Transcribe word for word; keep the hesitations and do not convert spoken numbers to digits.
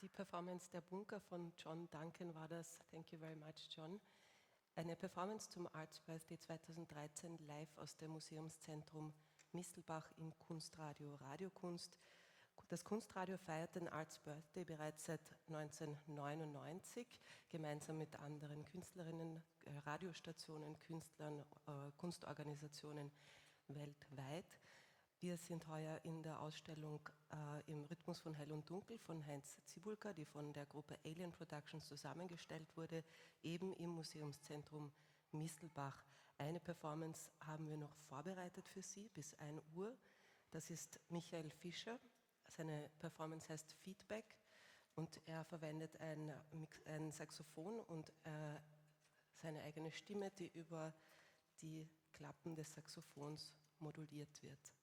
Die Performance Der Bunker von John Duncan war das. Thank you very much, John. Eine Performance zum Arts Birthday zweitausenddreizehn live aus dem Museumszentrum Mistelbach im Kunstradio Radiokunst. Das Kunstradio feiert den Arts Birthday bereits seit neunzehnhundertneunundneunzig, gemeinsam mit anderen Künstlerinnen, Radiostationen, Künstlern, Kunstorganisationen weltweit. Wir sind heuer in der Ausstellung äh, im Rhythmus von Hell und Dunkel von Heinz Zibulka, die von der Gruppe Alien Productions zusammengestellt wurde, eben im Museumszentrum Mistelbach. Eine Performance haben wir noch vorbereitet für Sie bis ein Uhr. Das ist Michael Fischer. Seine Performance heißt Feedback und er verwendet ein, ein Saxophon und äh, seine eigene Stimme, die über die Klappen des Saxophons moduliert wird.